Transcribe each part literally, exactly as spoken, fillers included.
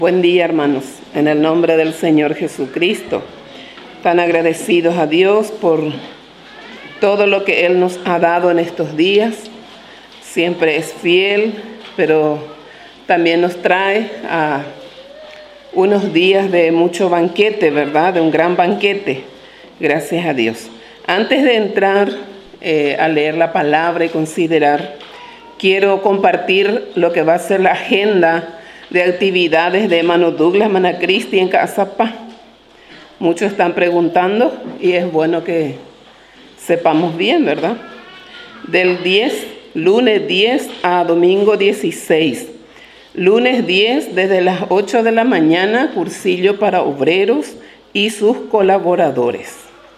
Buen día, hermanos, en el nombre del Señor Jesucristo. Tan agradecidos a Dios por todo lo que Él nos ha dado en estos días. Siempre es fiel, pero también nos trae a unos días de mucho banquete, ¿verdad? De un gran banquete. Gracias a Dios. Antes de entrar eh, a leer la palabra y considerar, quiero compartir lo que va a ser la agenda de actividades de hermano Douglas Manacristi en Casapá. Muchos están preguntando y es bueno que sepamos bien, ¿verdad? Del diez, lunes diez a domingo dieciséis. Lunes diez, desde las ocho de la mañana, cursillo para obreros y sus colaboradores.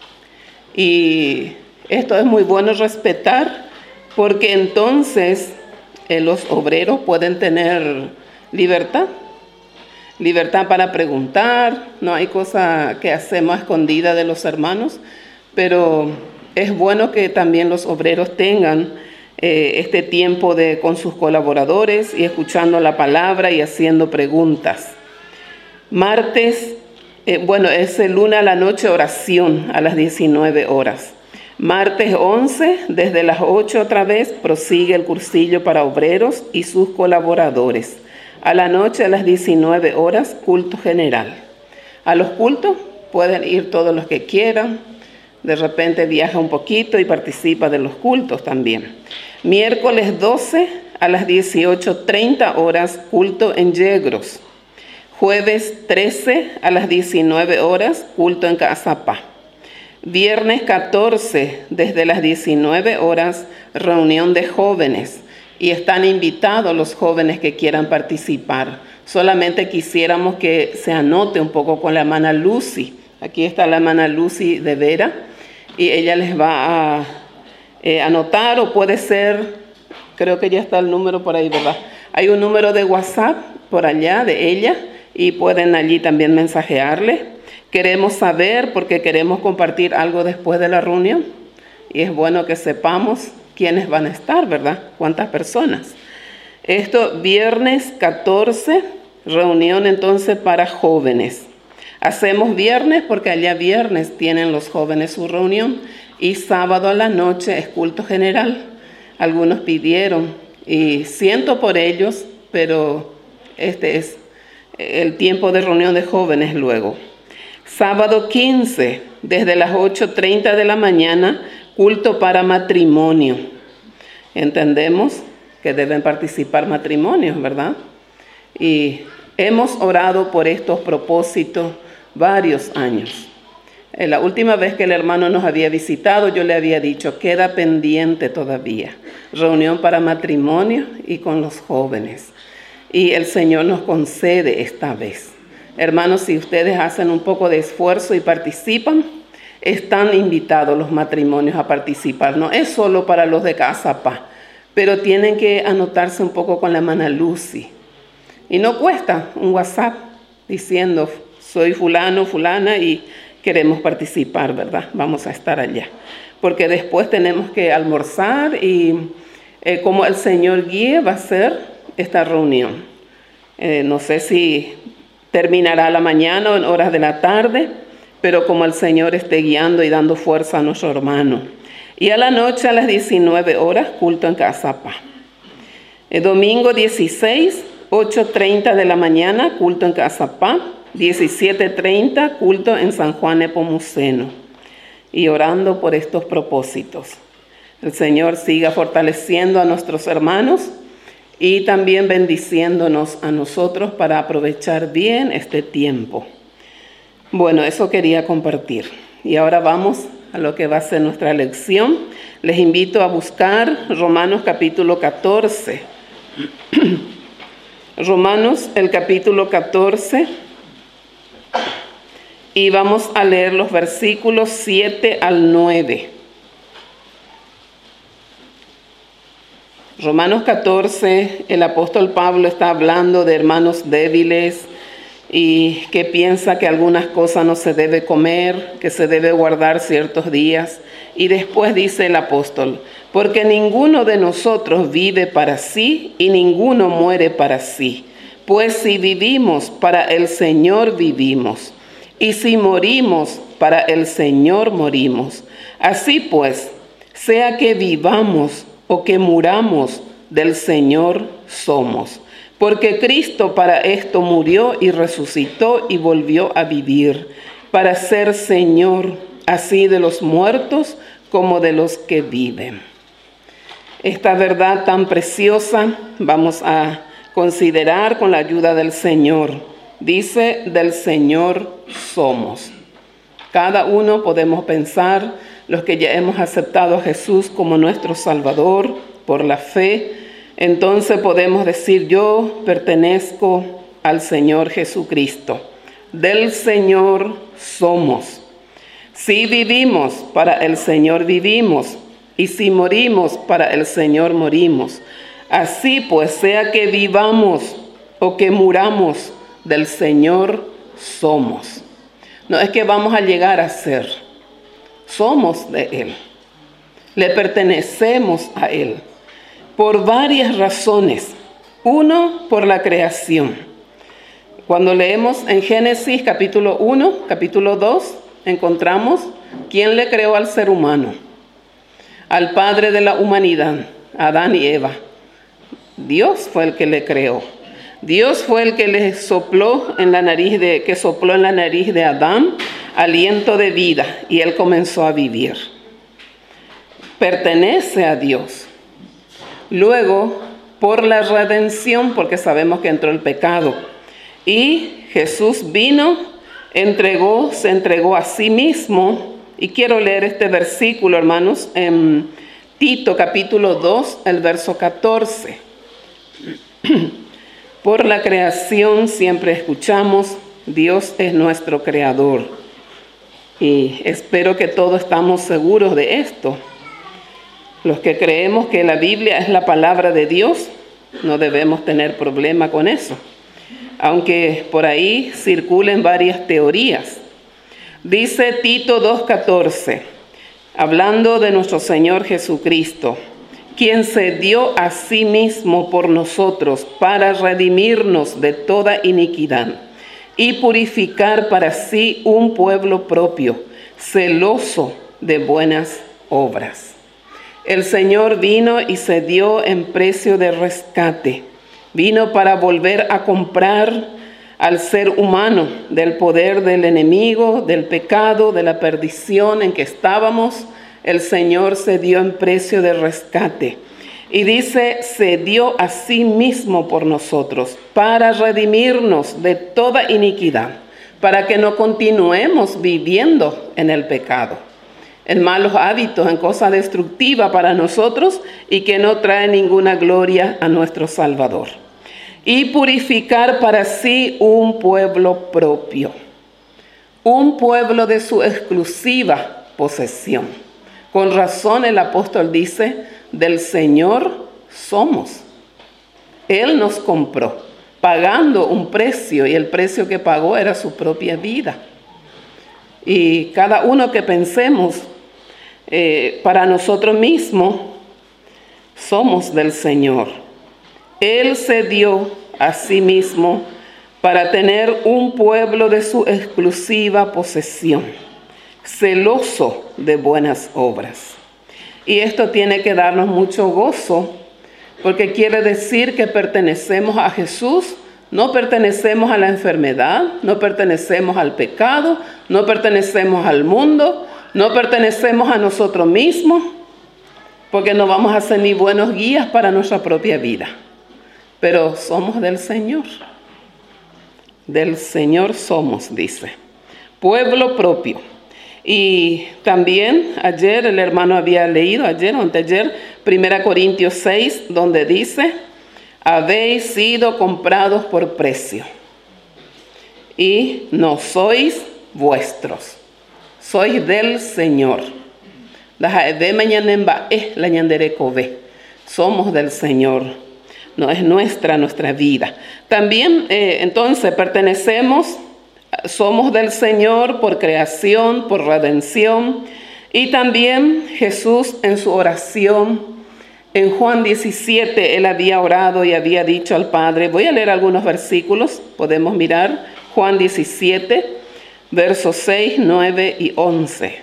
Y esto es muy bueno respetar, porque entonces eh, los obreros pueden tener libertad, libertad para preguntar. No hay cosa que hacemos a escondida de los hermanos, pero es bueno que también los obreros tengan eh, este tiempo de, con sus colaboradores y escuchando la palabra y haciendo preguntas. Martes, eh, bueno, es el lunes a la noche oración a las diecinueve horas. Martes once, desde las ocho otra vez, prosigue el cursillo para obreros y sus colaboradores. A la noche a las diecinueve horas, culto general. A los cultos pueden ir todos los que quieran. De repente viaja un poquito y participa de los cultos también. Miércoles doce a las dieciocho treinta horas, culto en Yegros. Jueves trece a las diecinueve horas, culto en Casapá. Viernes catorce, desde las diecinueve horas, reunión de jóvenes. Y están invitados los jóvenes que quieran participar. Solamente quisiéramos que se anote un poco con la hermana Lucy. Aquí está la hermana Lucy de Vera. Y ella les va a eh, anotar, o puede ser, creo que ya está el número por ahí, ¿verdad? Hay un número de WhatsApp por allá de ella y pueden allí también mensajearle. Queremos saber porque queremos compartir algo después de la reunión. Y es bueno que sepamos quiénes van a estar, ¿verdad? ¿Cuántas personas? Esto, viernes catorce, reunión entonces para jóvenes. Hacemos viernes porque allá viernes tienen los jóvenes su reunión y sábado a la noche es culto general. Algunos pidieron y siento por ellos, pero este es el tiempo de reunión de jóvenes luego. Sábado quince, desde las ocho treinta de la mañana, culto para matrimonio. Entendemos que deben participar matrimonios, ¿verdad? Y hemos orado por estos propósitos varios años. La última vez que el hermano nos había visitado, yo le había dicho, queda pendiente todavía. Reunión para matrimonio y con los jóvenes. Y el Señor nos concede esta vez. Hermanos, si ustedes hacen un poco de esfuerzo y participan, están invitados los matrimonios a participar. No es solo para los de Casapá, pero tienen que anotarse un poco con la hermana Lucy. Y no cuesta un WhatsApp diciendo, soy fulano, fulana y queremos participar, ¿verdad? Vamos a estar allá. Porque después tenemos que almorzar y eh, como el Señor guíe va a ser esta reunión. Eh, no sé si terminará a la mañana o en horas de la tarde, pero como el Señor esté guiando y dando fuerza a nuestro hermano. Y a la noche a las diecinueve horas, culto en Casapá. El domingo dieciséis, ocho treinta de la mañana, culto en Casapá. diecisiete treinta, culto en San Juan Nepomuceno. Y orando por estos propósitos. El Señor siga fortaleciendo a nuestros hermanos y también bendiciéndonos a nosotros para aprovechar bien este tiempo. Bueno, eso quería compartir. Y ahora vamos a lo que va a ser nuestra lección. Les invito a buscar Romanos capítulo catorce. Romanos el capítulo catorce. Y vamos a leer los versículos siete al nueve. Romanos catorce, el apóstol Pablo está hablando de hermanos débiles y que piensa que algunas cosas no se debe comer, que se debe guardar ciertos días. Y después dice el apóstol, porque ninguno de nosotros vive para sí y ninguno muere para sí. pues si vivimos, para el Señor vivimos, y si morimos, para el Señor morimos. Así pues, sea que vivamos o que muramos, del Señor somos. Porque Cristo para esto murió y resucitó y volvió a vivir, para ser Señor, así de los muertos como de los que viven. Esta verdad tan preciosa vamos a considerar con la ayuda del Señor. Dice, del Señor somos. Cada uno podemos pensar, los que ya hemos aceptado a Jesús como nuestro Salvador por la fe, entonces podemos decir, yo pertenezco al Señor Jesucristo. Del Señor somos. Si vivimos, para el Señor vivimos, y si morimos, para el Señor morimos. Así pues, sea que vivamos o que muramos, del Señor somos. No es que vamos a llegar a ser, somos de Él. Le pertenecemos a Él por varias razones. Uno, por la creación. Cuando leemos en Génesis capítulo uno, capítulo dos, encontramos quién le creó al ser humano, al padre de la humanidad, Adán y Eva. Dios fue el que le creó. Dios fue el que le sopló en la nariz de, que sopló en la nariz de Adán aliento de vida y él comenzó a vivir. Pertenece a Dios. Luego, por la redención, porque sabemos que entró el pecado, y Jesús vino, entregó, se entregó a sí mismo, y quiero leer este versículo, hermanos, en Tito capítulo dos, el verso catorce. Por la creación siempre escuchamos, Dios es nuestro creador. Y espero que todos estamos seguros de esto. Los que creemos que la Biblia es la palabra de Dios, no debemos tener problema con eso. Aunque por ahí circulen varias teorías. Dice Tito dos catorce, hablando de nuestro Señor Jesucristo, quien se dio a sí mismo por nosotros para redimirnos de toda iniquidad y purificar para sí un pueblo propio, celoso de buenas obras. El Señor vino y se dio en precio de rescate. Vino para volver a comprar al ser humano del poder del enemigo, del pecado, de la perdición en que estábamos. El Señor se dio en precio de rescate. Y dice, se dio a sí mismo por nosotros, para redimirnos de toda iniquidad, para que no continuemos viviendo en el pecado, en malos hábitos, en cosas destructivas para nosotros y que no trae ninguna gloria a nuestro Salvador. Y purificar para sí un pueblo propio, un pueblo de su exclusiva posesión. Con razón el apóstol dice, del Señor somos. Él nos compró, pagando un precio, y el precio que pagó era su propia vida. Y cada uno que pensemos eh, para nosotros mismos, somos del Señor. Él se dio a sí mismo para tener un pueblo de su exclusiva posesión, celoso de buenas obras. Y esto tiene que darnos mucho gozo, porque quiere decir que pertenecemos a Jesús, no pertenecemos a la enfermedad, no pertenecemos al pecado, no pertenecemos al mundo, no pertenecemos a nosotros mismos, porque no vamos a ser ni buenos guías para nuestra propia vida. Pero somos del Señor. Del Señor somos, dice. Pueblo propio. Y también ayer el hermano había leído, ayer o anteayer, primera Corintios seis, donde dice, habéis sido comprados por precio y no sois vuestros, sois del Señor. Somos del Señor, no es nuestra nuestra vida. También eh, entonces pertenecemos, somos del Señor por creación, por redención, y también Jesús en su oración En Juan diecisiete, él había orado y había dicho al Padre, voy a leer algunos versículos, podemos mirar, Juan diecisiete, versos seis, nueve y once.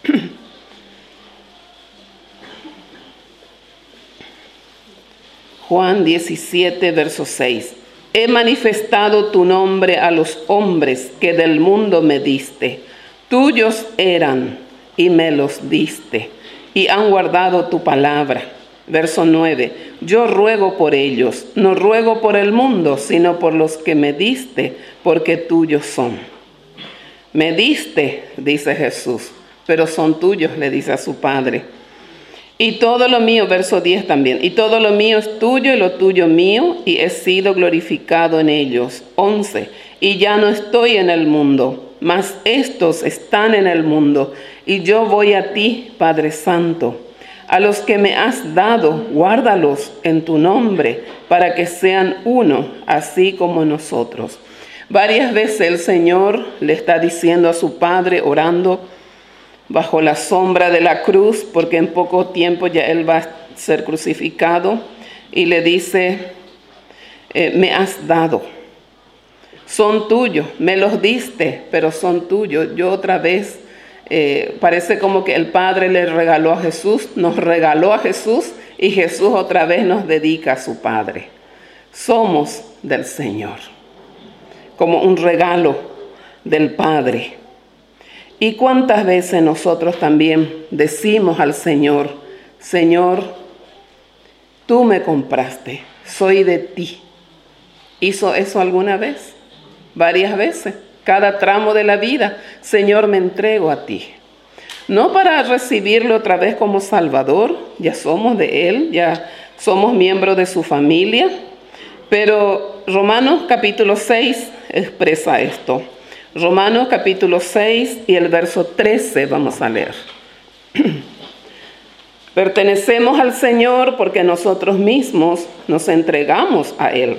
Juan diecisiete, verso seis. He manifestado tu nombre a los hombres que del mundo me diste. Tuyos eran y me los diste, y han guardado tu palabra. Verso nueve. Yo ruego por ellos, no ruego por el mundo, sino por los que me diste, porque tuyos son. Me diste, dice Jesús, pero son tuyos, le dice a su Padre. Y todo lo mío, verso diez también, y todo lo mío es tuyo y lo tuyo mío, y he sido glorificado en ellos. once. Y ya no estoy en el mundo, mas estos están en el mundo, y yo voy a ti, Padre Santo. A los que me has dado, guárdalos en tu nombre, para que sean uno, así como nosotros. Varias veces el Señor le está diciendo a su Padre, orando bajo la sombra de la cruz, porque en poco tiempo ya Él va a ser crucificado, y le dice, eh, me has dado, son tuyos, me los diste, pero son tuyos. Yo otra vez, eh, parece como que el Padre le regaló a Jesús, nos regaló a Jesús, y Jesús otra vez nos dedica a su Padre. Somos del Señor, como un regalo del Padre. ¿Y cuántas veces nosotros también decimos al Señor, Señor, tú me compraste, soy de ti? ¿Hizo eso alguna vez? Varias veces. Cada tramo de la vida, Señor, me entrego a ti. No para recibirlo otra vez como Salvador, ya somos de Él, ya somos miembros de su familia, pero Romanos capítulo seis expresa esto. Romanos capítulo seis y el verso trece vamos a leer. Pertenecemos al Señor porque nosotros mismos nos entregamos a Él.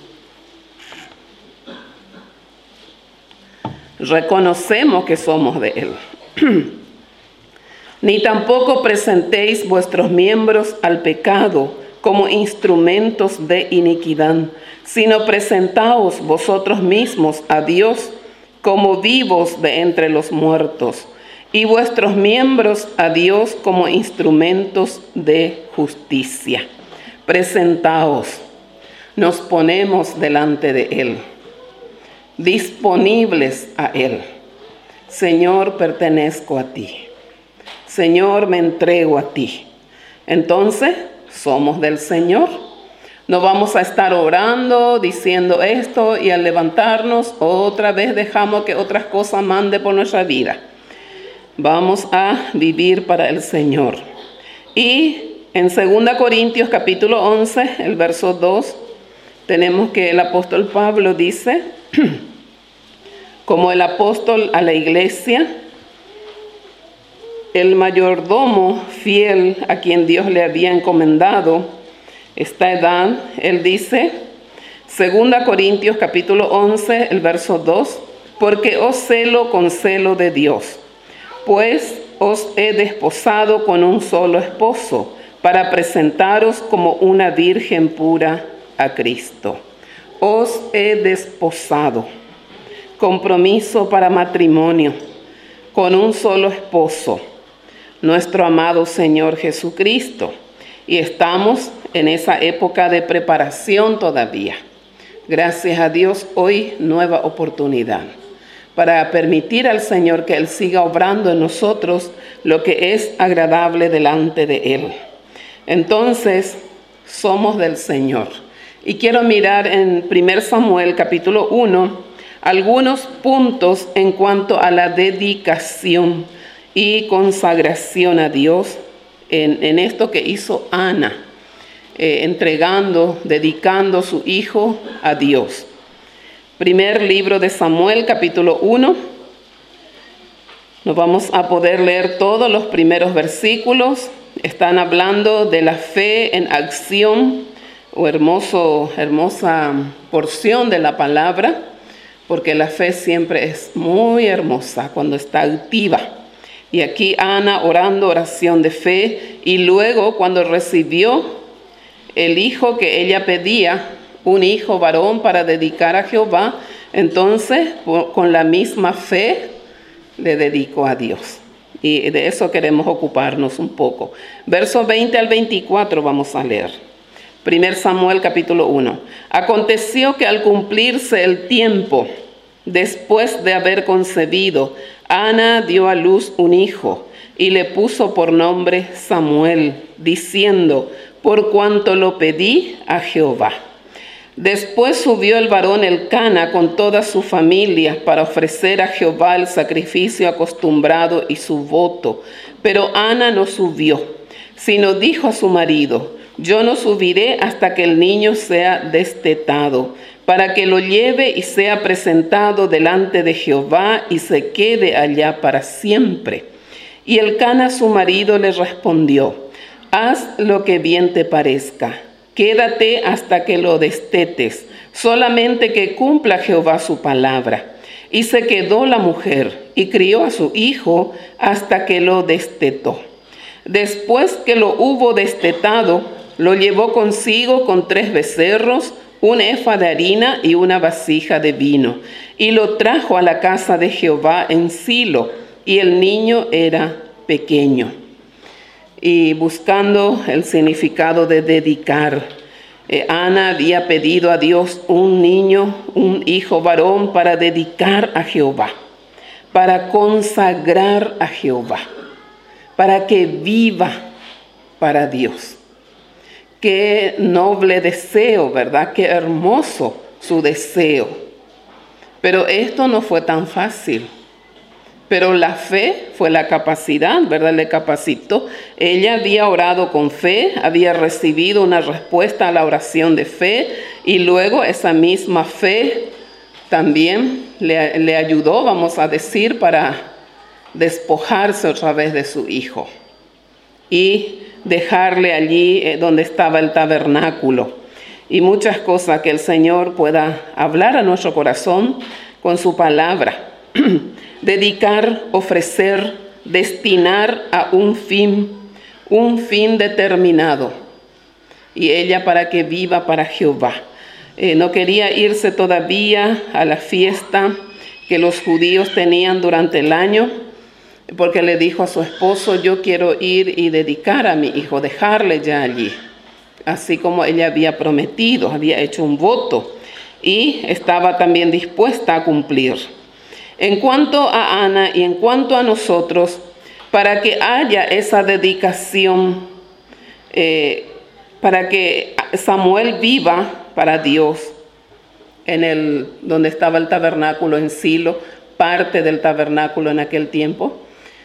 Reconocemos que somos de Él. Ni tampoco presentéis vuestros miembros al pecado como instrumentos de iniquidad, sino presentaos vosotros mismos a Dios como vivos de entre los muertos, y vuestros miembros a Dios como instrumentos de justicia. Presentaos, nos ponemos delante de Él, disponibles a Él. Señor, pertenezco a ti. Señor, me entrego a ti. Entonces, somos del Señor. No vamos a estar orando, diciendo esto, y al levantarnos otra vez dejamos que otras cosas mande por nuestra vida. Vamos a vivir para el Señor. Y en segunda Corintios capítulo once, el verso dos, tenemos que el apóstol Pablo dice, como el apóstol a la iglesia, el mayordomo fiel a quien Dios le había encomendado esta edad, él dice, segunda Corintios capítulo once, el verso dos, porque os celo con celo de Dios, pues os he desposado con un solo esposo, para presentaros como una virgen pura a Cristo. Os he desposado, compromiso para matrimonio, con un solo esposo, nuestro amado Señor Jesucristo. Y estamos en esa época de preparación todavía. Gracias a Dios, hoy nueva oportunidad para permitir al Señor que Él siga obrando en nosotros lo que es agradable delante de Él. Entonces, somos del Señor. Y quiero mirar en primer Samuel capítulo uno algunos puntos en cuanto a la dedicación y consagración a Dios en, en esto que hizo Ana, eh, entregando, dedicando su hijo a Dios. Primer libro de Samuel, capítulo uno. Nos vamos a poder leer todos los primeros versículos. Están hablando de la fe en acción, o hermoso, hermosa porción de la palabra, porque la fe siempre es muy hermosa cuando está activa. Y aquí Ana orando oración de fe, y luego cuando recibió el hijo que ella pedía, un hijo varón para dedicar a Jehová, entonces con la misma fe le dedicó a Dios. Y de eso queremos ocuparnos un poco. Versos veinte al veinticuatro vamos a leer. Primer Samuel capítulo uno. Aconteció que al cumplirse el tiempo, después de haber concebido, Ana dio a luz un hijo y le puso por nombre Samuel, diciendo, por cuanto lo pedí a Jehová. Después subió el varón Elcana con toda su familia para ofrecer a Jehová el sacrificio acostumbrado y su voto. Pero Ana no subió, sino dijo a su marido, yo no subiré hasta que el niño sea destetado, para que lo lleve y sea presentado delante de Jehová y se quede allá para siempre. Y Elcana su marido le respondió, haz lo que bien te parezca. Quédate hasta que lo destetes, solamente que cumpla Jehová su palabra. Y se quedó la mujer y crió a su hijo hasta que lo destetó. Después que lo hubo destetado, lo llevó consigo con tres becerros, un efa de harina y una vasija de vino, y lo trajo a la casa de Jehová en Silo, y el niño era pequeño. Y buscando el significado de dedicar, eh, Ana había pedido a Dios un niño, un hijo varón para dedicar a Jehová, para consagrar a Jehová, para que viva para Dios. Qué noble deseo, ¿verdad? Qué hermoso su deseo. Pero esto no fue tan fácil. Pero la fe fue la capacidad, ¿verdad? Le capacitó. Ella había orado con fe, había recibido una respuesta a la oración de fe y luego esa misma fe también le, le ayudó, vamos a decir, para despojarse otra vez de su hijo y dejarle allí donde estaba el tabernáculo. Y muchas cosas que el Señor pueda hablar a nuestro corazón con su palabra. Dedicar, ofrecer, destinar a un fin, un fin determinado. Y ella para que viva para Jehová. Eh, no quería irse todavía a la fiesta que los judíos tenían durante el año, porque le dijo a su esposo, yo quiero ir y dedicar a mi hijo, dejarle ya allí. Así como ella había prometido, había hecho un voto y estaba también dispuesta a cumplir. En cuanto a Ana y en cuanto a nosotros, para que haya esa dedicación, eh, para que Samuel viva para Dios, en el donde estaba el tabernáculo en Silo, parte del tabernáculo en aquel tiempo,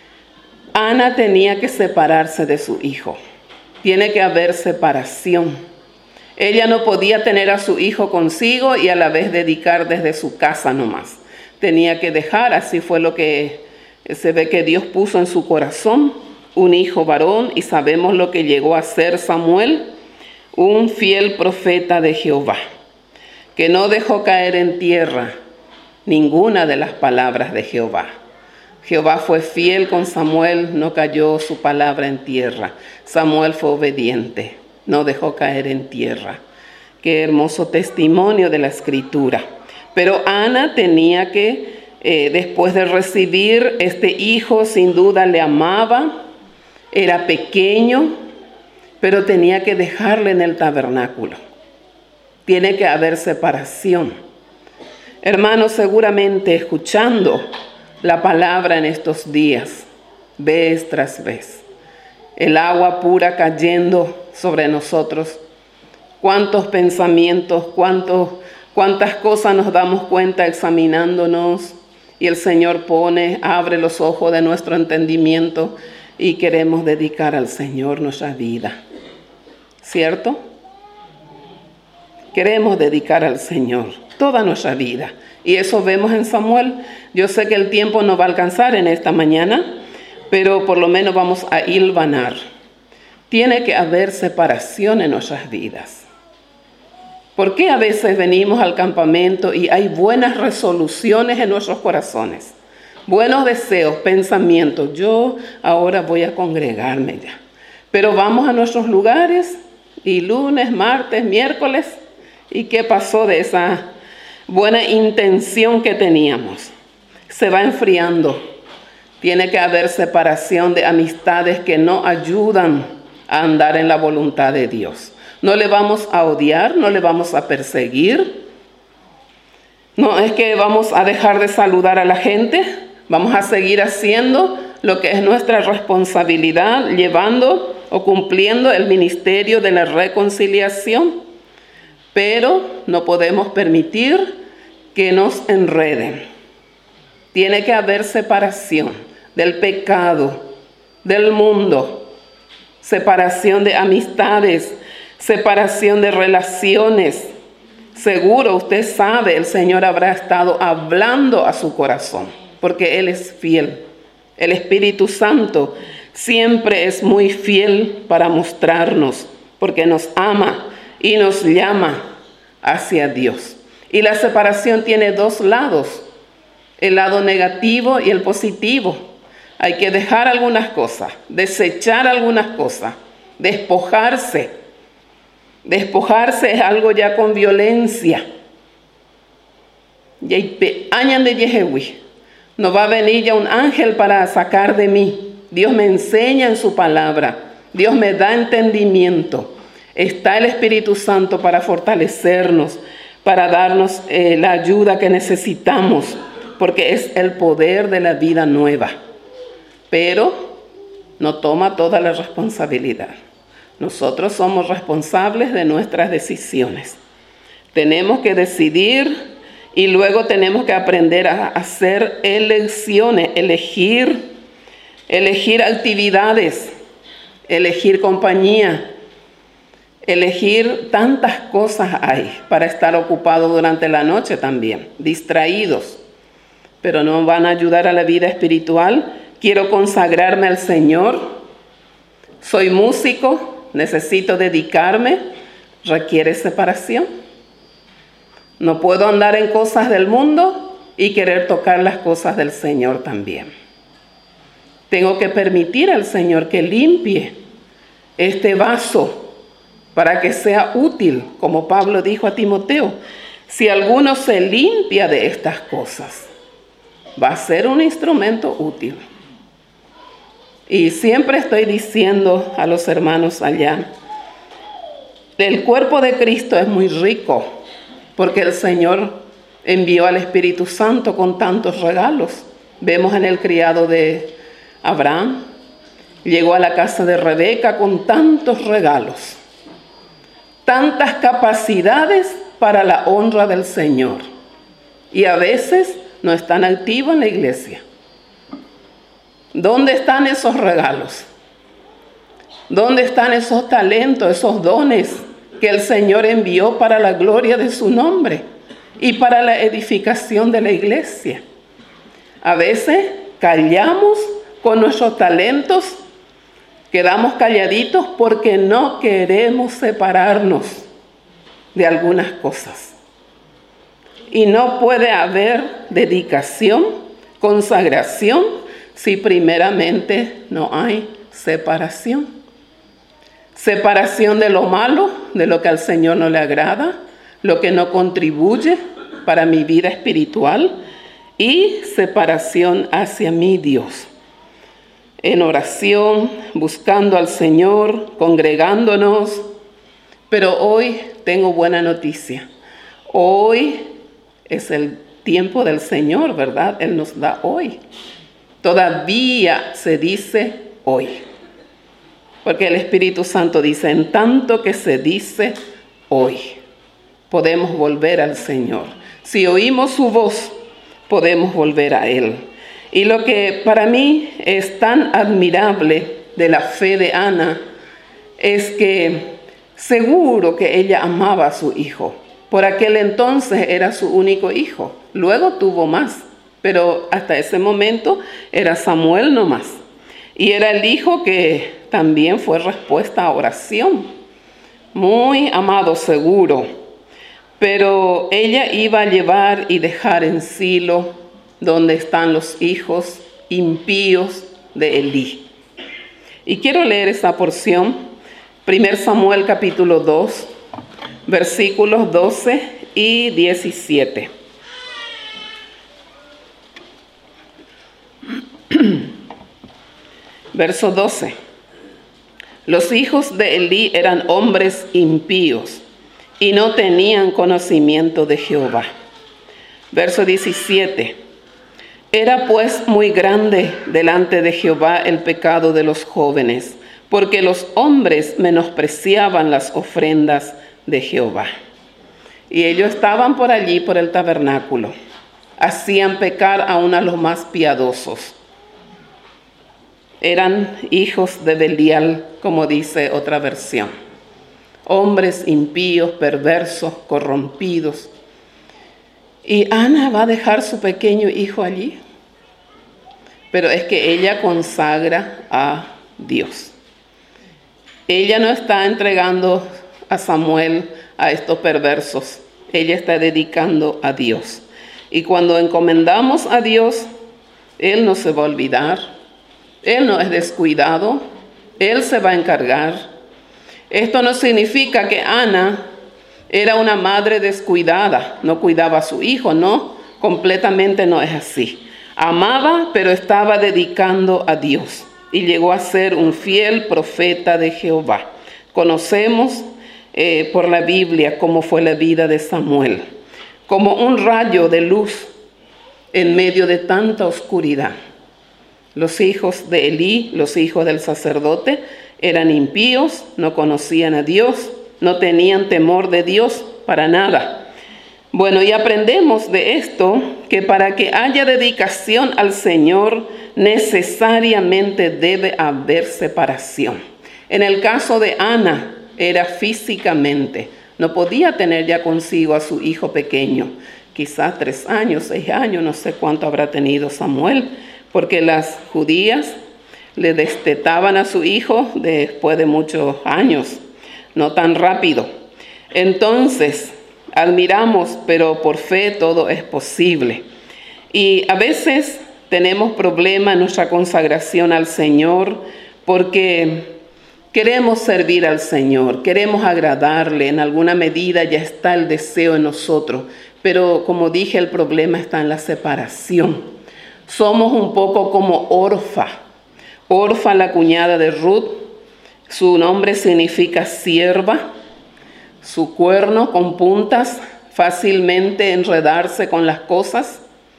Ana tenía que separarse de su hijo. Tiene que haber separación. Ella no podía tener a su hijo consigo y a la vez dedicar desde su casa nomás. Tenía que dejar, así fue lo que se ve que Dios puso en su corazón, un hijo varón, y sabemos lo que llegó a ser Samuel, un fiel profeta de Jehová, que no dejó caer en tierra ninguna de las palabras de Jehová. Jehová fue fiel con Samuel, no cayó su palabra en tierra. Samuel fue obediente, no dejó caer en tierra. Qué hermoso testimonio de la Escritura. Pero Ana tenía que, eh, después de recibir este hijo, sin duda le amaba, era pequeño, pero tenía que dejarle en el tabernáculo. Tiene que haber separación. Hermanos, seguramente escuchando la palabra en estos días, vez tras vez, el agua pura cayendo sobre nosotros, cuántos pensamientos, cuántos Cuántas cosas nos damos cuenta examinándonos y el Señor pone, abre los ojos de nuestro entendimiento y queremos dedicar al Señor nuestra vida. ¿Cierto? Queremos dedicar al Señor toda nuestra vida. Y eso vemos en Samuel. Yo sé que el tiempo no va a alcanzar en esta mañana, pero por lo menos vamos a hilvanar. Tiene que haber separación en nuestras vidas. ¿Por qué a veces venimos al campamento y hay buenas resoluciones en nuestros corazones? Buenos deseos, pensamientos. Yo ahora voy a congregarme ya. Pero vamos a nuestros lugares y lunes, martes, miércoles. ¿Y qué pasó de esa buena intención que teníamos? Se va enfriando. Tiene que haber separación de amistades que no ayudan a andar en la voluntad de Dios. No le vamos a odiar, no le vamos a perseguir. No es que vamos a dejar de saludar a la gente. Vamos a seguir haciendo lo que es nuestra responsabilidad, llevando o cumpliendo el ministerio de la reconciliación. Pero no podemos permitir que nos enreden. Tiene que haber separación del pecado, del mundo, separación de amistades, separación de relaciones. Seguro usted sabe, el Señor habrá estado hablando a su corazón, porque Él es fiel. El Espíritu Santo siempre es muy fiel para mostrarnos, porque nos ama y nos llama hacia Dios. Y la separación tiene dos lados, el lado negativo y el positivo. Hay que dejar algunas cosas, desechar algunas cosas, despojarse. Despojarse es algo ya con violencia. No va a venir ya un ángel para sacar de mí. Dios me enseña en su palabra. Dios me da entendimiento. Está el Espíritu Santo para fortalecernos, para darnos eh, la ayuda que necesitamos, porque es el poder de la vida nueva. Pero no toma toda la responsabilidad. Nosotros somos responsables de nuestras decisiones. Tenemos que decidir y luego tenemos que aprender a hacer elecciones, elegir, elegir actividades, elegir compañía, elegir tantas cosas hay para estar ocupados durante la noche también, distraídos, pero no van a ayudar a la vida espiritual. Quiero consagrarme al Señor, soy músico, necesito dedicarme, requiere separación. No puedo andar en cosas del mundo y querer tocar las cosas del Señor también. Tengo que permitir al Señor que limpie este vaso para que sea útil, como Pablo dijo a Timoteo. Si alguno se limpia de estas cosas, va a ser un instrumento útil. Y siempre estoy diciendo a los hermanos allá, el cuerpo de Cristo es muy rico, porque el Señor envió al Espíritu Santo con tantos regalos. Vemos en el criado de Abraham, llegó a la casa de Rebeca con tantos regalos, tantas capacidades para la honra del Señor. Y a veces no están activos en la iglesia. ¿Dónde están esos regalos? ¿Dónde están esos talentos, esos dones que el Señor envió para la gloria de su nombre y para la edificación de la iglesia? A veces callamos con nuestros talentos, quedamos calladitos porque no queremos separarnos de algunas cosas. Y no puede haber dedicación, consagración, si primeramente no hay separación. Separación de lo malo, de lo que al Señor no le agrada, lo que no contribuye para mi vida espiritual, y separación hacia mi Dios. En oración, buscando al Señor, congregándonos. Pero hoy tengo buena noticia. Hoy es el tiempo del Señor, ¿verdad? Él nos da hoy. Todavía se dice hoy. Porque el Espíritu Santo dice, en tanto que se dice hoy, podemos volver al Señor. Si oímos su voz, podemos volver a Él. Y lo que para mí es tan admirable de la fe de Ana es que seguro que ella amaba a su hijo. Por aquel entonces era su único hijo. Luego tuvo más, pero hasta ese momento era Samuel nomás. Y era el hijo que también fue respuesta a oración. Muy amado seguro. Pero ella iba a llevar y dejar en Silo, donde están los hijos impíos de Elí. Y quiero leer esa porción Primer Samuel capítulo dos, versículos doce y diecisiete. Verso doce. Los hijos de Elí eran hombres impíos y no tenían conocimiento de Jehová. Verso diecisiete. Era pues muy grande delante de Jehová el pecado de los jóvenes, porque los hombres menospreciaban las ofrendas de Jehová. Y ellos estaban por allí, por el tabernáculo. Hacían pecar aún a los más piadosos. Eran hijos de Belial, como dice otra versión. Hombres impíos, perversos, corrompidos. ¿Y Ana va a dejar su pequeño hijo allí? Pero es que ella consagra a Dios. Ella no está entregando a Samuel a estos perversos. Ella está dedicando a Dios. Y cuando encomendamos a Dios, Él no se va a olvidar. Él no es descuidado. Él se va a encargar. Esto no significa que Ana era una madre descuidada, no cuidaba a su hijo, no, completamente no es así. Amaba, pero estaba dedicando a Dios y llegó a ser un fiel profeta de Jehová. Conocemos eh, por la Biblia cómo fue la vida de Samuel, como un rayo de luz en medio de tanta oscuridad. Los hijos de Elí, los hijos del sacerdote, eran impíos, no conocían a Dios, no tenían temor de Dios para nada. Bueno, y aprendemos de esto que para que haya dedicación al Señor, necesariamente debe haber separación. En el caso de Ana, era físicamente. No podía tener ya consigo a su hijo pequeño. Quizás tres años, seis años, no sé cuánto habrá tenido Samuel, porque las judías le destetaban a su hijo después de muchos años, no tan rápido. Entonces, admiramos, pero por fe todo es posible. Y a veces tenemos problemas en nuestra consagración al Señor porque queremos servir al Señor, queremos agradarle, en alguna medida ya está el deseo en nosotros, pero como dije, el problema está en la separación. Somos un poco como Orfa. Orfa, la cuñada de Ruth, su nombre significa sierva. Su cuerno con puntas, fácilmente enredarse con las cosas.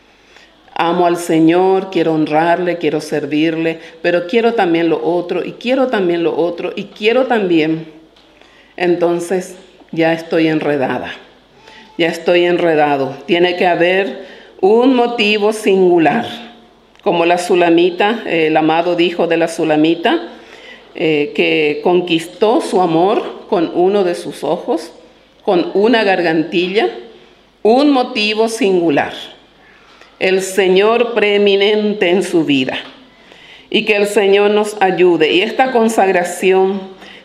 Amo al Señor, quiero honrarle, quiero servirle, pero quiero también lo otro, y quiero también lo otro, y quiero también. Entonces ya estoy enredada, ya estoy enredado. Tiene que haber un motivo singular. Como la Sulamita, el amado dijo de la Sulamita, eh, que conquistó su amor con uno de sus ojos, con una gargantilla, un motivo singular. El Señor preeminente en su vida. Y que el Señor nos ayude. Y esta consagración,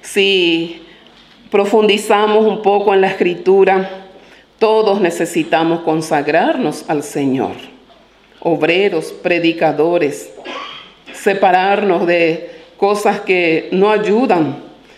si profundizamos un poco en la Escritura, todos necesitamos consagrarnos al Señor. Obreros, predicadores, separarnos de cosas que no ayudan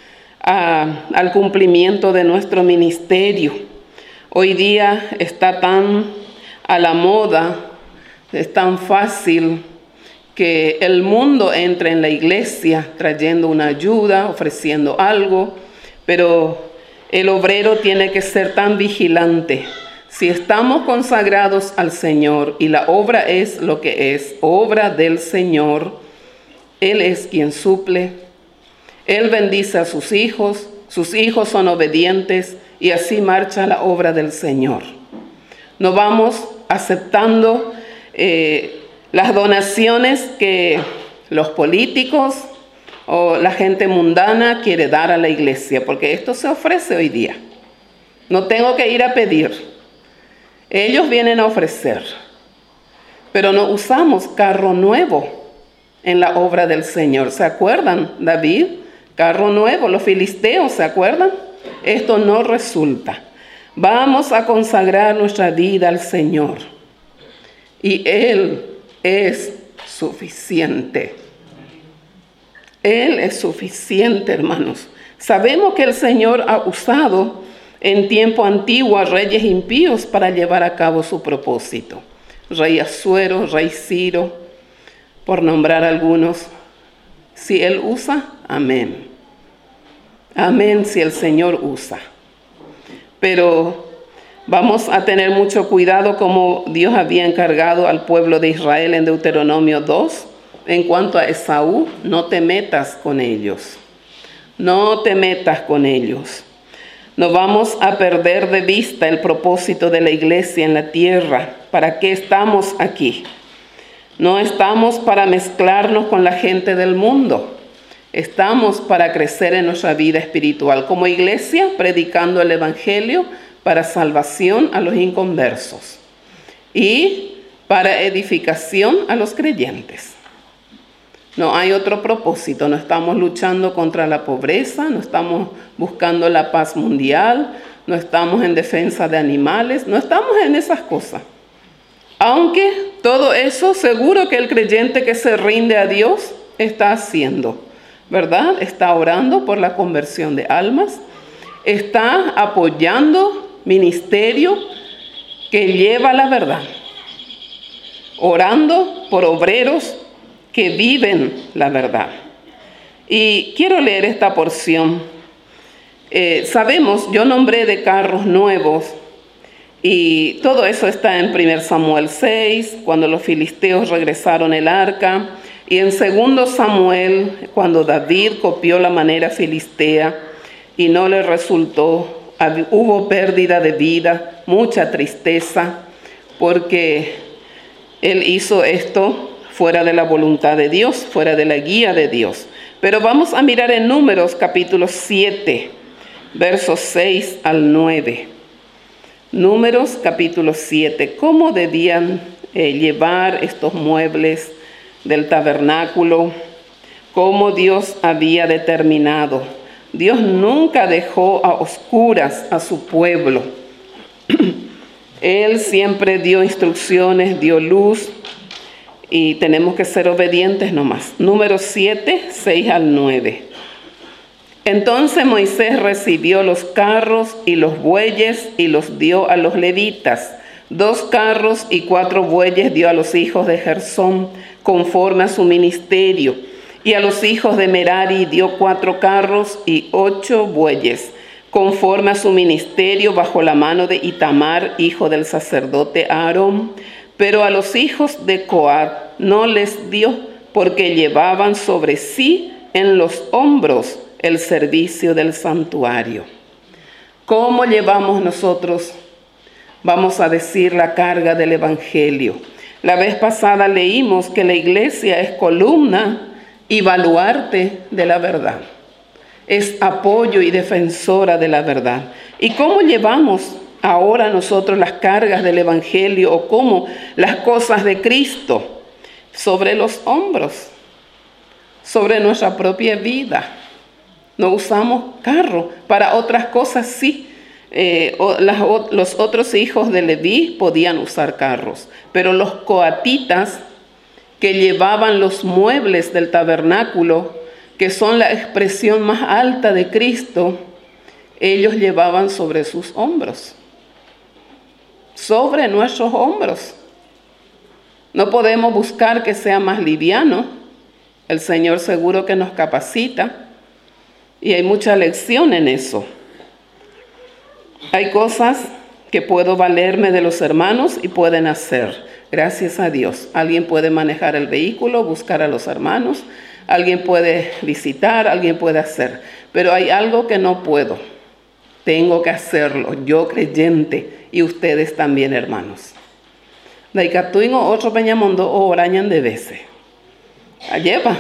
a, al cumplimiento de nuestro ministerio. Hoy día está tan a la moda, es tan fácil que el mundo entre en la iglesia trayendo una ayuda, ofreciendo algo, pero el obrero tiene que ser tan vigilante. Si estamos consagrados al Señor y la obra es lo que es, obra del Señor, Él es quien suple, Él bendice a sus hijos, sus hijos son obedientes y así marcha la obra del Señor. No vamos aceptando eh, las donaciones que los políticos o la gente mundana quiere dar a la iglesia, porque esto se ofrece hoy día. No tengo que ir a pedir. Ellos vienen a ofrecer, pero no usamos carro nuevo en la obra del Señor. ¿Se acuerdan, David? Carro nuevo, los filisteos, ¿se acuerdan? Esto no resulta. Vamos a consagrar nuestra vida al Señor. Y Él es suficiente. Él es suficiente, hermanos. Sabemos que el Señor ha usado en tiempo antiguo a reyes impíos para llevar a cabo su propósito. Rey Asuero, rey Ciro, por nombrar algunos. Si Él usa, amén. Amén si el Señor usa. Pero vamos a tener mucho cuidado como Dios había encargado al pueblo de Israel en Deuteronomio dos. En cuanto a Esaú, no te metas con ellos. No te metas con ellos. No vamos a perder de vista el propósito de la iglesia en la tierra. ¿Para qué estamos aquí? No estamos para mezclarnos con la gente del mundo. Estamos para crecer en nuestra vida espiritual. Como iglesia, predicando el evangelio para salvación a los inconversos y para edificación a los creyentes. No hay otro propósito. No estamos luchando contra la pobreza, no estamos buscando la paz mundial, no estamos en defensa de animales, no estamos en esas cosas. Aunque todo eso seguro que el creyente que se rinde a Dios está haciendo, ¿verdad? Está orando por la conversión de almas, está apoyando ministerio que lleva la verdad, orando por obreros que viven la verdad. Y quiero leer esta porción. Eh, sabemos, yo nombré de carros nuevos y todo eso está en primer Samuel seis, cuando los filisteos regresaron el arca, y en segundo Samuel, cuando David copió la manera filistea y no le resultó, hubo pérdida de vida, mucha tristeza, porque él hizo esto fuera de la voluntad de Dios, fuera de la guía de Dios. Pero vamos a mirar en Números capítulo siete, versos seis al nueve. Números capítulo siete, cómo debían eh, llevar estos muebles del tabernáculo, cómo Dios había determinado. Dios nunca dejó a oscuras a su pueblo. Él siempre dio instrucciones, dio luz, y tenemos que ser obedientes nomás. Números siete, seis al nueve. Entonces Moisés recibió los carros y los bueyes y los dio a los levitas. Dos carros y cuatro bueyes dio a los hijos de Gersón, conforme a su ministerio. Y a los hijos de Merari dio cuatro carros y ocho bueyes, conforme a su ministerio, bajo la mano de Itamar, hijo del sacerdote Aarón. Pero a los hijos de Coat no les dio, porque llevaban sobre sí en los hombros el servicio del santuario. ¿Cómo llevamos nosotros, vamos a decir, la carga del evangelio? La vez pasada leímos que la iglesia es columna y baluarte de la verdad. Es apoyo y defensora de la verdad. ¿Y cómo llevamos ahora nosotros las cargas del evangelio o cómo las cosas de Cristo? Sobre los hombros, sobre nuestra propia vida. No usamos carro. Para otras cosas sí. Eh, o, las, o, los otros hijos de Leví podían usar carros, pero los coatitas que llevaban los muebles del tabernáculo, que son la expresión más alta de Cristo, ellos llevaban sobre sus hombros. Sobre nuestros hombros. No podemos buscar que sea más liviano. El Señor seguro que nos capacita. Y hay mucha lección en eso. Hay cosas que puedo valerme de los hermanos y pueden hacer. Gracias a Dios. Alguien puede manejar el vehículo, buscar a los hermanos. Alguien puede visitar, alguien puede hacer. Pero hay algo que no puedo. Tengo que hacerlo. Yo creyente y ustedes también, hermanos. Daikatuingo otro peñamondo o orañan de veces. Lleva.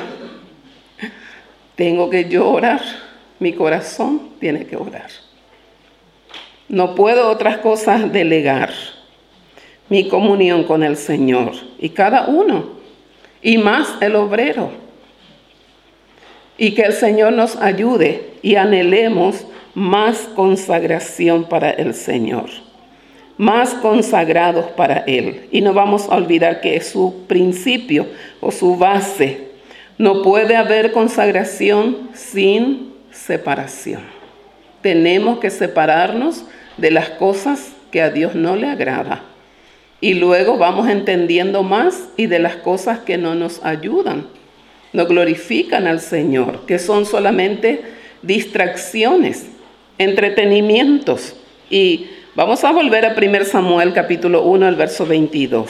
Tengo que yo orar. Mi corazón tiene que orar. No puedo otras cosas delegar. Mi comunión con el Señor. Y cada uno. Y más el obrero. Y que el Señor nos ayude y anhelemos más consagración para el Señor. Más consagrados para Él. Y no vamos a olvidar que es su principio o su base. No puede haber consagración sin separación. Tenemos que separarnos de las cosas que a Dios no le agrada. Y luego vamos entendiendo más y de las cosas que no nos ayudan, no glorifican al Señor, que son solamente distracciones, entretenimientos. Y vamos a volver a primer Samuel capítulo uno, el verso veintidós,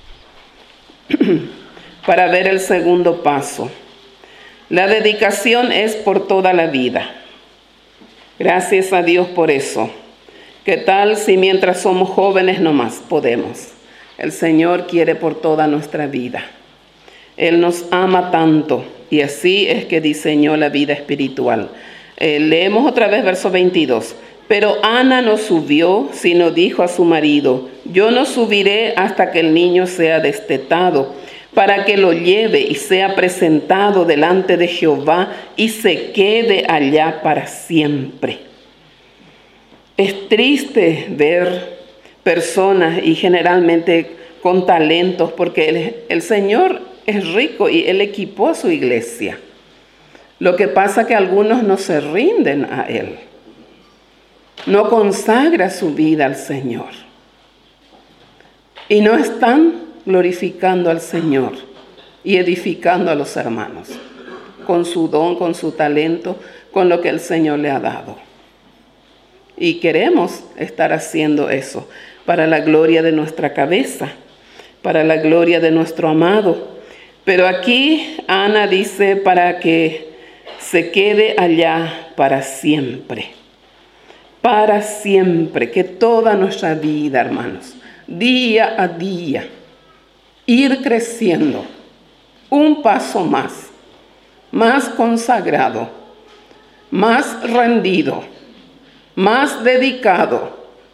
para ver el segundo paso. La dedicación es por toda la vida. Gracias a Dios por eso. ¿Qué tal si mientras somos jóvenes nomás podemos? El Señor quiere por toda nuestra vida. Él nos ama tanto y así es que diseñó la vida espiritual. Eh, leemos otra vez verso veintidós. Pero Ana no subió, sino dijo a su marido: yo no subiré hasta que el niño sea destetado, para que lo lleve y sea presentado delante de Jehová y se quede allá para siempre. Es triste ver personas y generalmente con talentos, porque el, el Señor es rico y Él equipó a su iglesia. Lo que pasa es que algunos no se rinden a Él, no consagran su vida al Señor y no están glorificando al Señor y edificando a los hermanos con su don, con su talento, con lo que el Señor le ha dado. Y queremos estar haciendo eso para la gloria de nuestra cabeza, para la gloria de nuestro amado. Pero aquí Ana dice para que se quede allá para siempre. Para siempre, que toda nuestra vida, hermanos, día a día, ir creciendo un paso más, más consagrado, más rendido, más dedicado,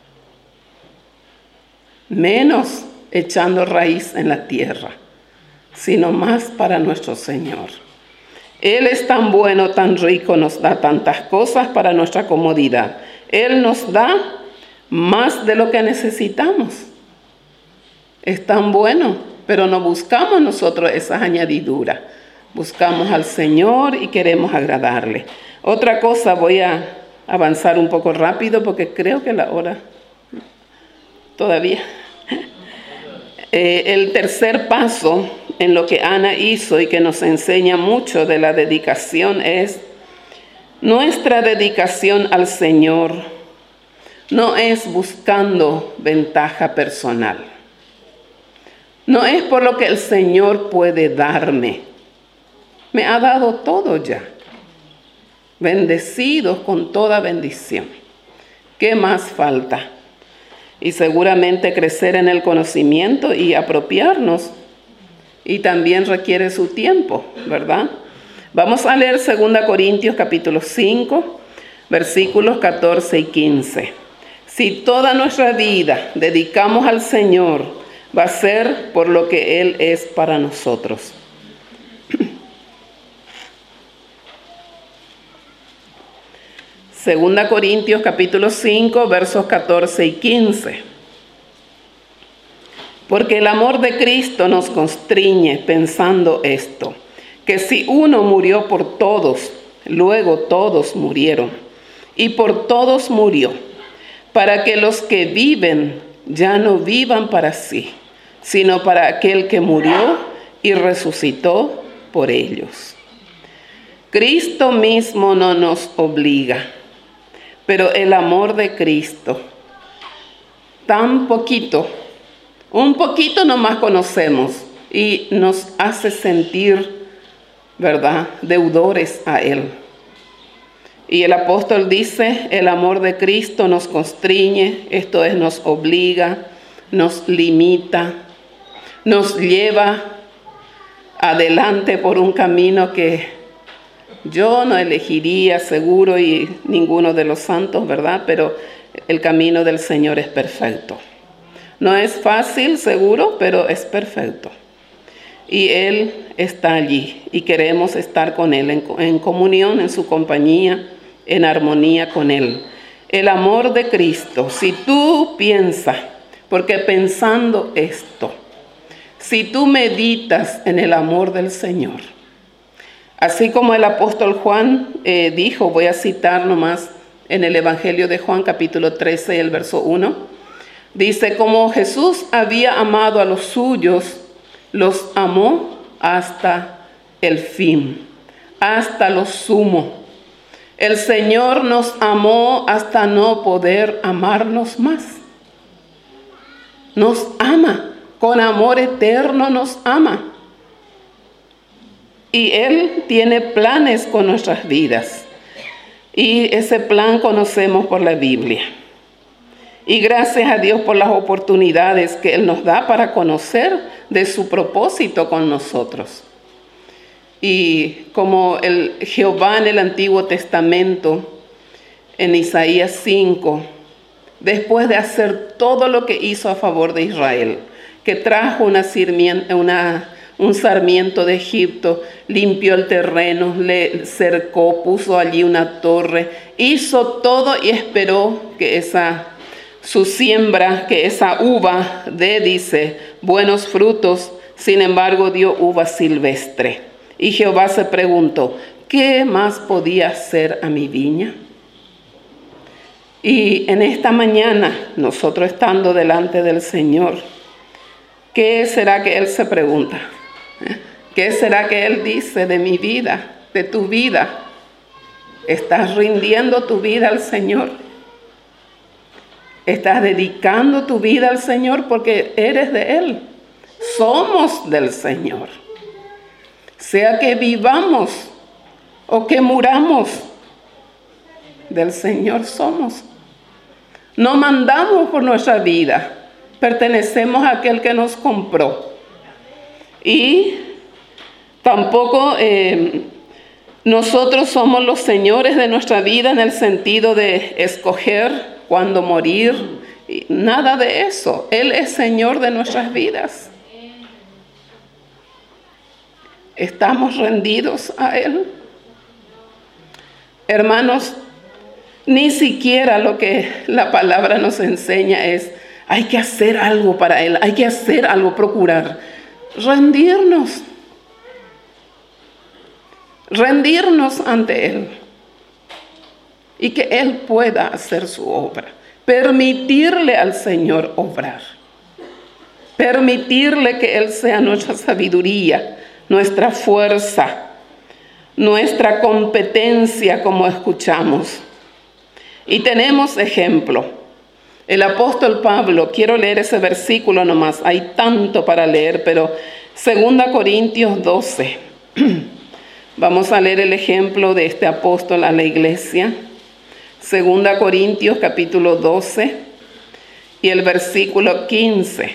menos echando raíz en la tierra, sino más para nuestro Señor. Él es tan bueno, tan rico, nos da tantas cosas para nuestra comodidad. Él nos da más de lo que necesitamos. Es tan bueno, pero no buscamos nosotros esas añadiduras. Buscamos al Señor y queremos agradarle. Otra cosa, voy a avanzar un poco rápido porque creo que la hora todavía. Eh, el tercer paso en lo que Ana hizo y que nos enseña mucho de la dedicación es nuestra dedicación al Señor. No es buscando ventaja personal. No es por lo que el Señor puede darme. Me ha dado todo ya. Bendecidos con toda bendición. ¿Qué más falta? Y seguramente crecer en el conocimiento y apropiarnos. Y también requiere su tiempo, ¿verdad? Vamos a leer segunda Corintios capítulo cinco, versículos catorce y quince. Si toda nuestra vida dedicamos al Señor, va a ser por lo que Él es para nosotros. Segunda Corintios capítulo cinco, versos catorce y quince. Porque el amor de Cristo nos constriñe pensando esto, que si uno murió por todos, luego todos murieron, y por todos murió, para que los que viven ya no vivan para sí, sino para aquel que murió y resucitó por ellos. Cristo mismo no nos obliga, pero el amor de Cristo, tan poquito, un poquito nomás conocemos y nos hace sentir, ¿verdad?, deudores a Él. Y el apóstol dice, el amor de Cristo nos constriñe, esto es, nos obliga, nos limita, nos lleva adelante por un camino que yo no elegiría seguro y ninguno de los santos, ¿verdad? Pero el camino del Señor es perfecto. No es fácil, seguro, pero es perfecto. Y Él está allí y queremos estar con Él en, en comunión, en su compañía, en armonía con Él. El amor de Cristo, si tú piensas, porque pensando esto, si tú meditas en el amor del Señor, Así como el apóstol Juan eh, dijo, voy a citar nomás en el Evangelio de Juan capítulo trece, el verso uno, dice, como Jesús había amado a los suyos, los amó hasta el fin, hasta lo sumo. El Señor nos amó hasta no poder amarnos más. Nos ama, con amor eterno nos ama. Y Él tiene planes con nuestras vidas. Y ese plan conocemos por la Biblia. Y gracias a Dios por las oportunidades que Él nos da para conocer de su propósito con nosotros. Y como el Jehová en el Antiguo Testamento, en Isaías cinco, después de hacer todo lo que hizo a favor de Israel, que trajo una, una, un sarmiento de Egipto, limpió el terreno, le cercó, puso allí una torre, hizo todo y esperó que esa, su siembra, que esa uva dé, dice, buenos frutos, sin embargo dio uva silvestre. Y Jehová se preguntó, ¿qué más podía hacer a mi viña? Y en esta mañana, nosotros estando delante del Señor, ¿qué será que Él se pregunta? ¿Qué será que Él dice de mi vida, de tu vida? ¿Estás rindiendo tu vida al Señor? ¿Estás dedicando tu vida al Señor porque eres de Él? Somos del Señor. Sea que vivamos o que muramos, del Señor somos. No mandamos por nuestra vida, pertenecemos a aquel que nos compró. Y tampoco eh, nosotros somos los señores de nuestra vida en el sentido de escoger cuándo morir. Nada de eso. Él es Señor de nuestras vidas. ¿Estamos rendidos a Él? Hermanos, ni siquiera lo que la palabra nos enseña es, hay que hacer algo para Él, hay que hacer algo, procurar. Rendirnos. Rendirnos ante Él. Y que Él pueda hacer su obra. Permitirle al Señor obrar. Permitirle que Él sea nuestra sabiduría, nuestra fuerza, nuestra competencia, como escuchamos. Y tenemos ejemplo. El apóstol Pablo, quiero leer ese versículo nomás, hay tanto para leer, pero segunda Corintios doce. Vamos a leer el ejemplo de este apóstol a la iglesia. segunda Corintios capítulo doce y el versículo quince.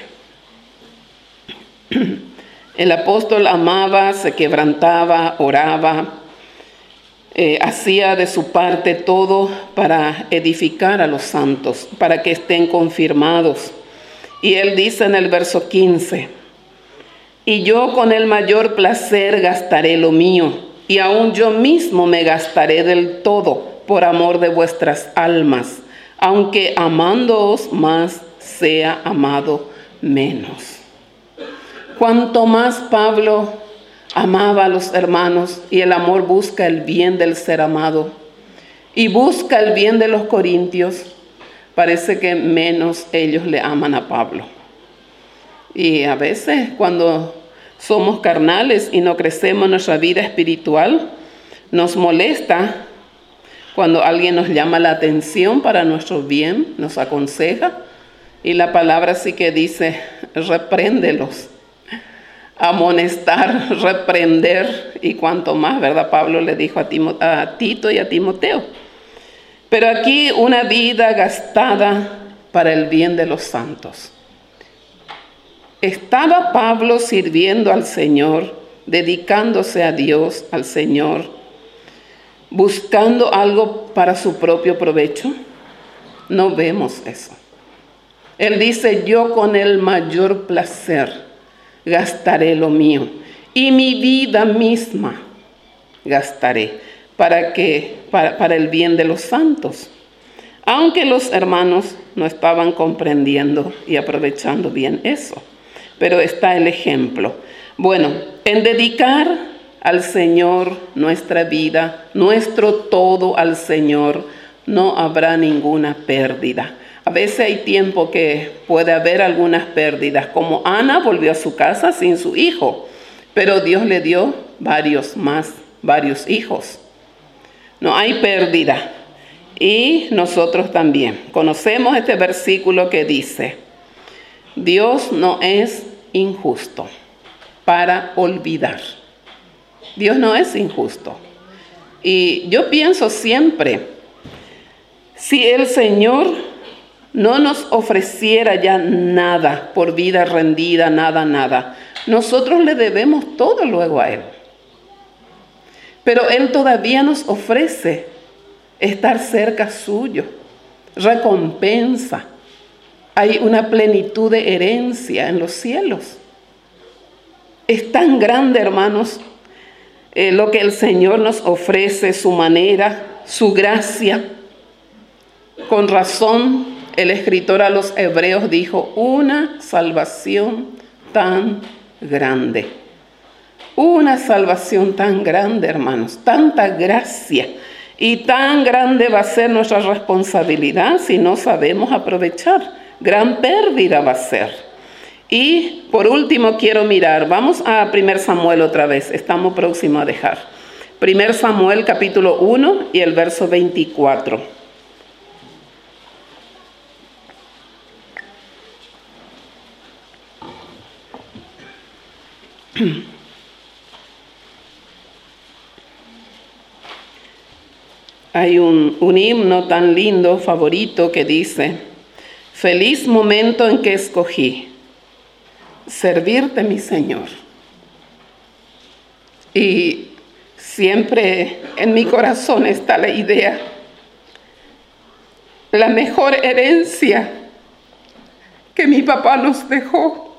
El apóstol amaba, se quebrantaba, oraba, eh, hacía de su parte todo para edificar a los santos, para que estén confirmados. Y él dice en el verso quince, y yo con el mayor placer gastaré lo mío, y aún yo mismo me gastaré del todo por amor de vuestras almas, aunque amándoos más sea amado menos. Cuanto más Pablo amaba a los hermanos, y el amor busca el bien del ser amado, y busca el bien de los corintios, parece que menos ellos le aman a Pablo. Y a veces cuando somos carnales y no crecemos en nuestra vida espiritual, nos molesta cuando alguien nos llama la atención para nuestro bien, nos aconseja, y la palabra sí que dice, repréndelos. Amonestar, reprender, y cuanto más, ¿verdad? Pablo le dijo a, Timo, a Tito y a Timoteo. Pero aquí una vida gastada para el bien de los santos. ¿Estaba Pablo sirviendo al Señor, dedicándose a Dios, al Señor, buscando algo para su propio provecho? No vemos eso. Él dice, yo con el mayor placer gastaré lo mío, y mi vida misma gastaré para que para, para el bien de los santos. Aunque los hermanos no estaban comprendiendo y aprovechando bien eso, pero está el ejemplo. Bueno, en dedicar al Señor nuestra vida, nuestro todo al Señor, no habrá ninguna pérdida. A veces hay tiempo que puede haber algunas pérdidas, como Ana volvió a su casa sin su hijo, pero Dios le dio varios más, varios hijos. No hay pérdida. Y nosotros también conocemos este versículo que dice, Dios no es injusto para olvidar. Dios no es injusto. Y yo pienso siempre, si el Señor no nos ofreciera ya nada por vida rendida, nada, nada, nosotros le debemos todo luego a Él. Pero Él todavía nos ofrece estar cerca suyo, recompensa. Hay una plenitud de herencia en los cielos. Es tan grande, hermanos, eh, lo que el Señor nos ofrece, su manera, su gracia. Con razón, el escritor a los Hebreos dijo, una salvación tan grande. Una salvación tan grande, hermanos, tanta gracia. Y tan grande va a ser nuestra responsabilidad si no sabemos aprovechar. Gran pérdida va a ser. Y por último quiero mirar, vamos a primer Samuel otra vez, estamos próximos a dejar. primer Samuel capítulo uno y el verso veinticuatro. Hay un, un himno tan lindo, favorito, que dice, feliz momento en que escogí servirte, mi Señor. Y siempre en mi corazón está la idea, la mejor herencia que mi papá nos dejó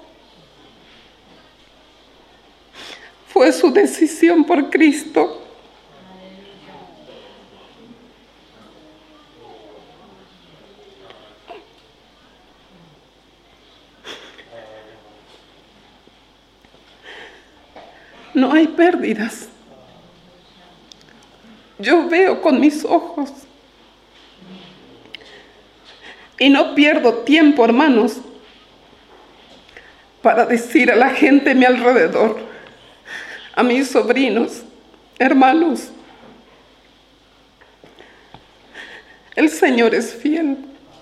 fue su decisión por Cristo. No hay pérdidas. Yo veo con mis ojos y no pierdo tiempo, hermanos, para decir a la gente a mi alrededor, a mis sobrinos, hermanos, el Señor es fiel.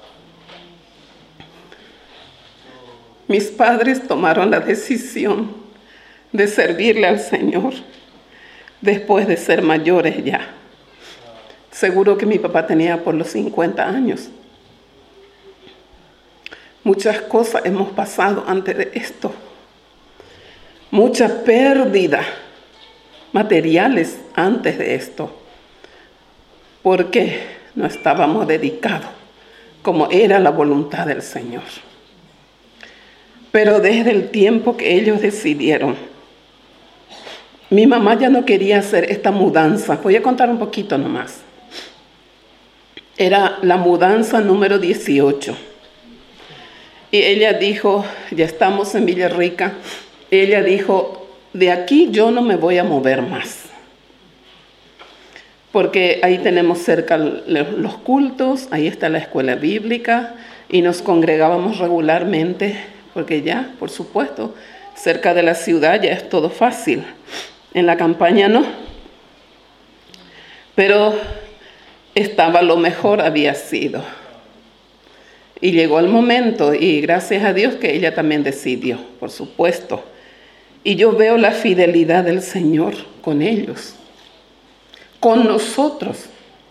Mis padres tomaron la decisión de servirle al Señor después de ser mayores ya. Seguro que mi papá tenía por los cincuenta años. Muchas cosas hemos pasado antes de esto. Muchas pérdidas materiales antes de esto. Porque no estábamos dedicados como era la voluntad del Señor. Pero desde el tiempo que ellos decidieron, mi mamá ya no quería hacer esta mudanza. Voy a contar un poquito nomás. Era la mudanza número dieciocho. Y ella dijo, ya estamos en Villarrica. Ella dijo, de aquí yo no me voy a mover más. Porque ahí tenemos cerca los cultos, ahí está la escuela bíblica y nos congregábamos regularmente, porque ya, por supuesto, cerca de la ciudad ya es todo fácil. En la campaña no, pero estaba lo mejor había sido. Y llegó el momento y gracias a Dios que ella también decidió, por supuesto. Y yo veo la fidelidad del Señor con ellos, con nosotros.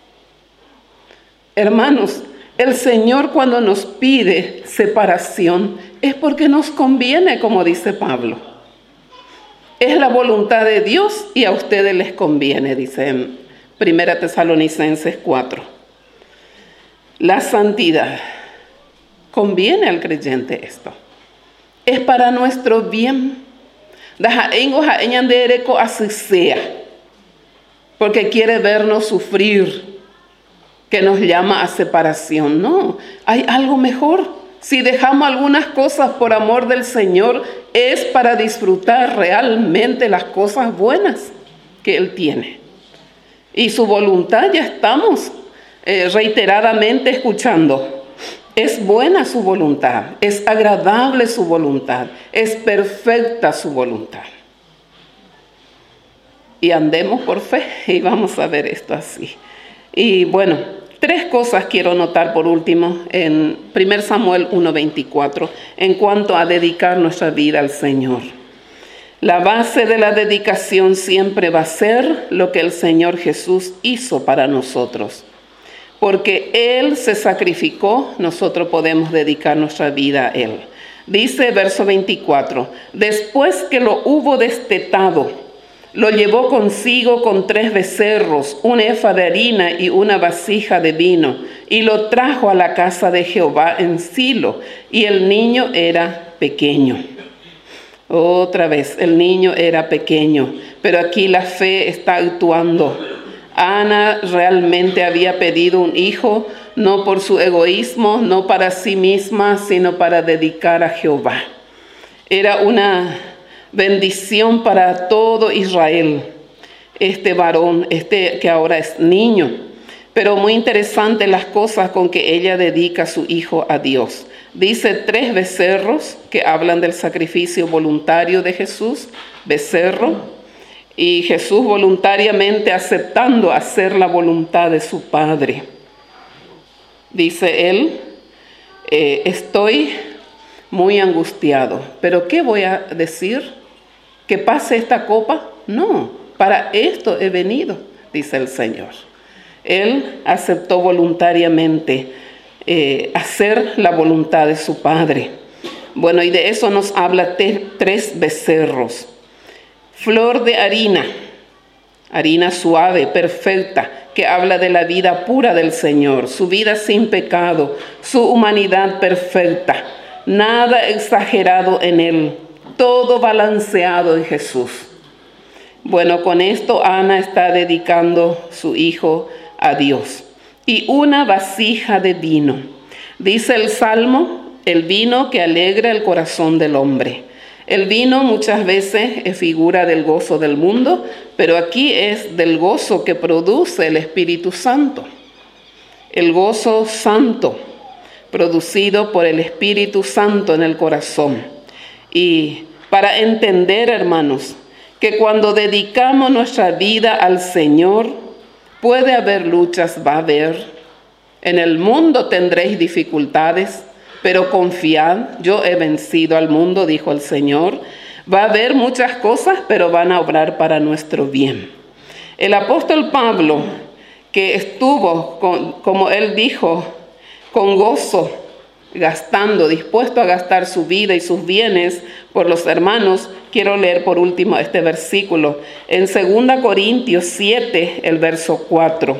Hermanos, el Señor cuando nos pide separación es porque nos conviene, como dice Pablo. Es la voluntad de Dios y a ustedes les conviene, dice en primera Tesalonicenses cuatro. La santidad. Conviene al creyente esto. Es para nuestro bien. Así sea. Porque quiere vernos sufrir. Que nos llama a separación. No, hay algo mejor. Si dejamos algunas cosas por amor del Señor, es para disfrutar realmente las cosas buenas. que Él tiene. Y su voluntad ya estamos eh, reiteradamente escuchando. Es buena su voluntad, es agradable su voluntad, es perfecta su voluntad. Y andemos por fe y vamos a ver esto así. Y bueno, tres cosas quiero notar por último en primero Samuel uno veinticuatro en cuanto a dedicar nuestra vida al Señor. La base de la dedicación siempre va a ser lo que el Señor Jesús hizo para nosotros. Porque Él se sacrificó, nosotros podemos dedicar nuestra vida a Él. Dice verso veinticuatro, después que lo hubo destetado, lo llevó consigo con tres becerros, un efa de harina y una vasija de vino, y lo trajo a la casa de Jehová en Silo, y el niño era pequeño. Otra vez, el niño era pequeño, pero aquí la fe está actuando. Ana realmente había pedido un hijo, no por su egoísmo, no para sí misma, sino para dedicar a Jehová. Era una bendición para todo Israel, este varón, este que ahora es niño. Pero muy interesante las cosas con que ella dedica a su hijo a Dios. Dice tres becerros que hablan del sacrificio voluntario de Jesús, becerro, y Jesús voluntariamente aceptando hacer la voluntad de su Padre. Dice él, eh, estoy muy angustiado, pero ¿qué voy a decir? ¿Que pase esta copa? No, para esto he venido, dice el Señor. Él aceptó voluntariamente eh, hacer la voluntad de su Padre. Bueno, y de eso nos habla te, tres becerros. Flor de harina, harina suave, perfecta, que habla de la vida pura del Señor, su vida sin pecado, su humanidad perfecta, nada exagerado en Él, todo balanceado en Jesús. Bueno, con esto Ana está dedicando su hijo a Dios. Y una vasija de vino. Dice el Salmo, el vino que alegra el corazón del hombre. El vino muchas veces es figura del gozo del mundo, pero aquí es del gozo que produce el Espíritu Santo. El gozo santo, producido por el Espíritu Santo en el corazón. Y para entender, hermanos, que cuando dedicamos nuestra vida al Señor, puede haber luchas, va a haber. En el mundo tendréis dificultades, pero confiad, yo he vencido al mundo, dijo el Señor. Va a haber muchas cosas, pero van a obrar para nuestro bien. El apóstol Pablo, que estuvo, con, como él dijo, con gozo, gastando, dispuesto a gastar su vida y sus bienes por los hermanos. Quiero leer por último este versículo. En segunda Corintios siete, el verso cuatro.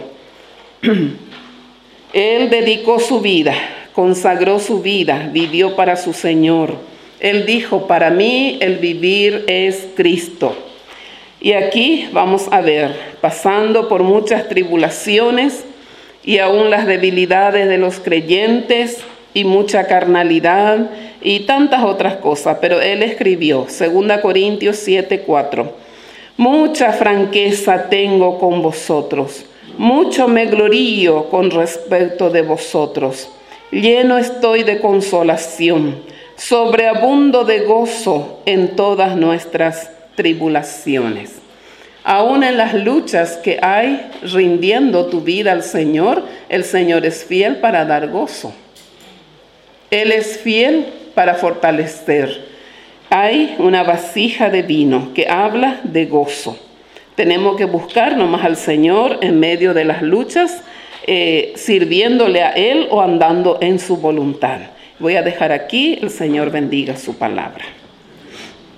Él dedicó su vida, consagró su vida, vivió para su Señor. Él dijo, para mí el vivir es Cristo. Y aquí vamos a ver, pasando por muchas tribulaciones y aún las debilidades de los creyentes y mucha carnalidad y tantas otras cosas. Pero él escribió, segunda Corintios siete, cuatro. Mucha franqueza tengo con vosotros, mucho me glorío con respecto de vosotros. Lleno estoy de consolación, sobreabundo de gozo en todas nuestras tribulaciones. Aún en las luchas que hay, rindiendo tu vida al Señor, el Señor es fiel para dar gozo. Él es fiel para fortalecer. Hay una vasija de vino que habla de gozo. Tenemos que buscar nomás al Señor en medio de las luchas, eh, sirviéndole a Él o andando en su voluntad. Voy a dejar aquí, el Señor bendiga su palabra.